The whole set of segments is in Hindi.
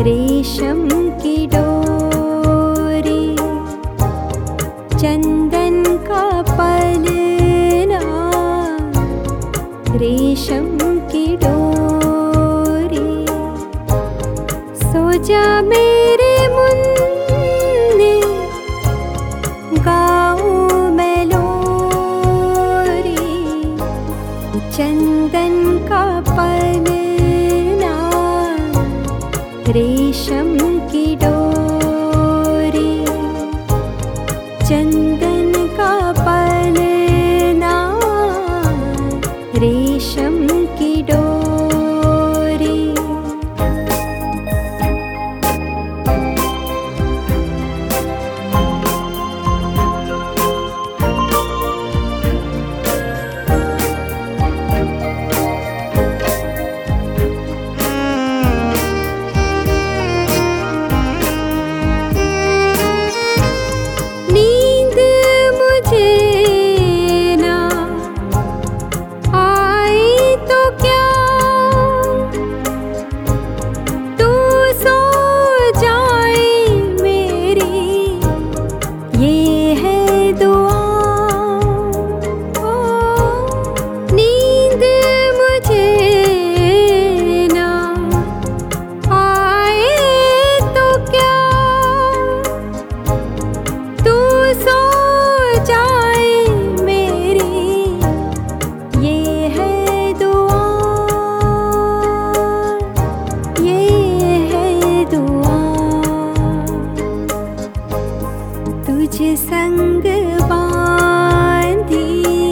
रेशम की डोरी, चंदन का पलना, रेशम की डोरी। सो जा मेरे मुन्ने, गाऊं मैं लोरी, चंदन का पलना, रेशम की डोरी, चंदन का पलना, रेशम की डोरी। तुझ संग बांधी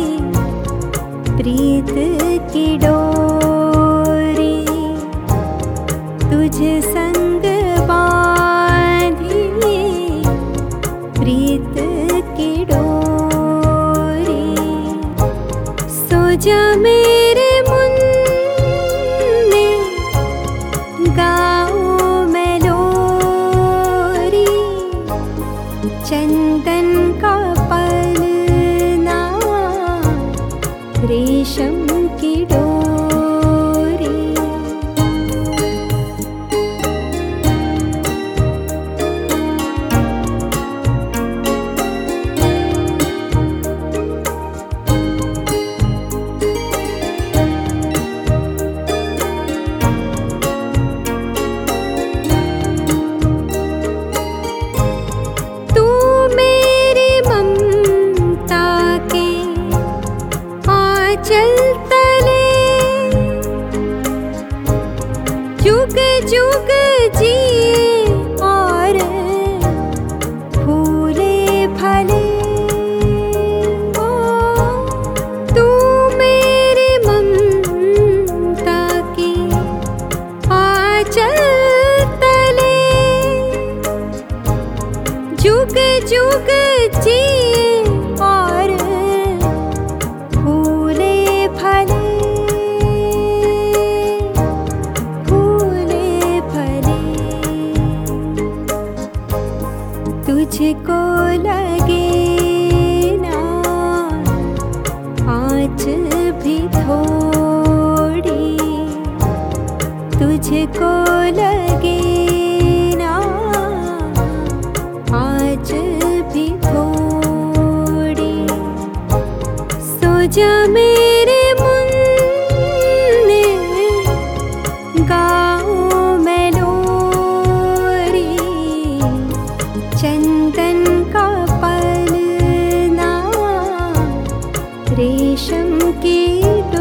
प्रीत की डोरी, तुझ संग बांधी प्रीत की डोरी। सो जा मेरे मुन्ने, गाऊं मैं लोरी, चंदन का पलना, रेशम की डोरी। चल तले जुग जुग जिए और फूले फले। ओ तू मेरी ममता की आंचल तले, जुग जुग जिए और तुझको लगे ना आँच भी थोड़ी, तुझको लगे ना आँच भी थोड़ी। सो जा मेरे मुन्ने, गाऊं मैं लोरी, चंदन का पलना, रेशम की डोरी।